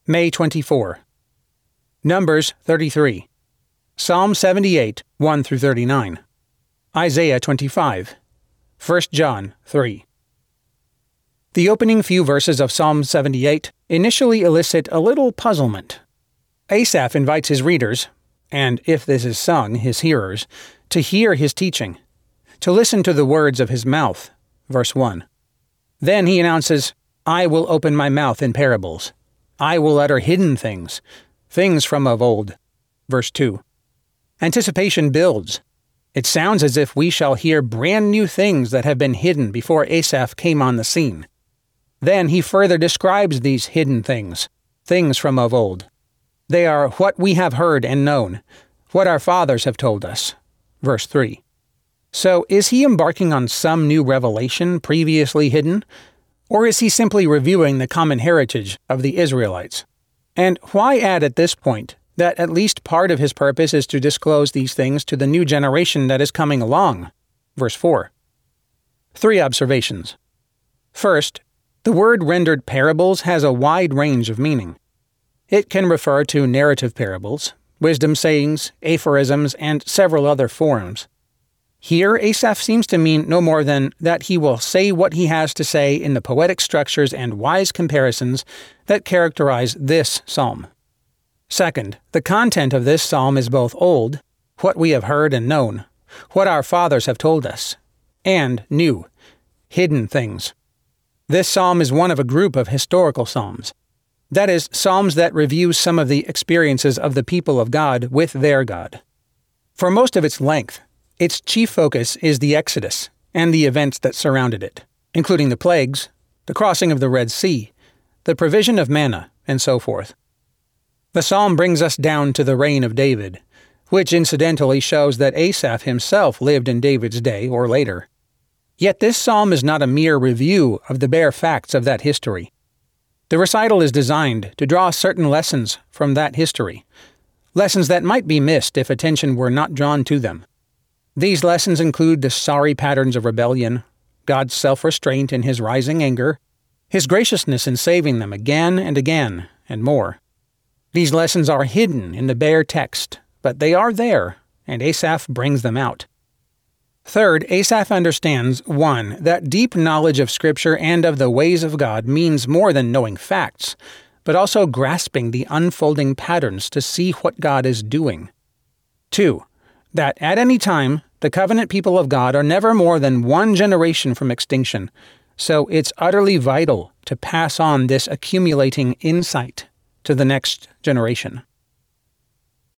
May 24. Numbers 33. Psalm 78, 1-39. Isaiah 25. 1 John 3. The opening few verses of Psalm 78 initially elicit a little puzzlement. Asaph invites his readers, and if this is sung, his hearers, to hear his teaching, to listen to the words of his mouth, verse 1. Then he announces, I will open my mouth in parables. I will utter hidden things, things from of old, verse 2. Anticipation builds. It sounds as if we shall hear brand new things that have been hidden before Asaph came on the scene. Then he further describes these hidden things, things from of old. They are what we have heard and known, what our fathers have told us, verse 3. So is he embarking on some new revelation previously hidden? Or is he simply reviewing the common heritage of the Israelites? And why add at this point that at least part of his purpose is to disclose these things to the new generation that is coming along? Verse 4. 3 observations. First, the word rendered parables has a wide range of meaning. It can refer to narrative parables, wisdom sayings, aphorisms, and several other forms. Here, Asaph seems to mean no more than that he will say what he has to say in the poetic structures and wise comparisons that characterize this psalm. Second, the content of this psalm is both old, what we have heard and known, what our fathers have told us, and new, hidden things. This psalm is one of a group of historical psalms. That is, psalms that review some of the experiences of the people of God with their God. For most of its length, its chief focus is the Exodus and the events that surrounded it, including the plagues, the crossing of the Red Sea, the provision of manna, and so forth. The psalm brings us down to the reign of David, which incidentally shows that Asaph himself lived in David's day or later. Yet this psalm is not a mere review of the bare facts of that history. The recital is designed to draw certain lessons from that history, lessons that might be missed if attention were not drawn to them. These lessons include the sorry patterns of rebellion, God's self-restraint in his rising anger, his graciousness in saving them again, and more. These lessons are hidden in the bare text, but they are there, and Asaph brings them out. Third, Asaph understands, 1, that deep knowledge of Scripture and of the ways of God means more than knowing facts, but also grasping the unfolding patterns to see what God is doing. 2, that at any time, the covenant people of God are never more than one generation from extinction, so it's utterly vital to pass on this accumulating insight to the next generation.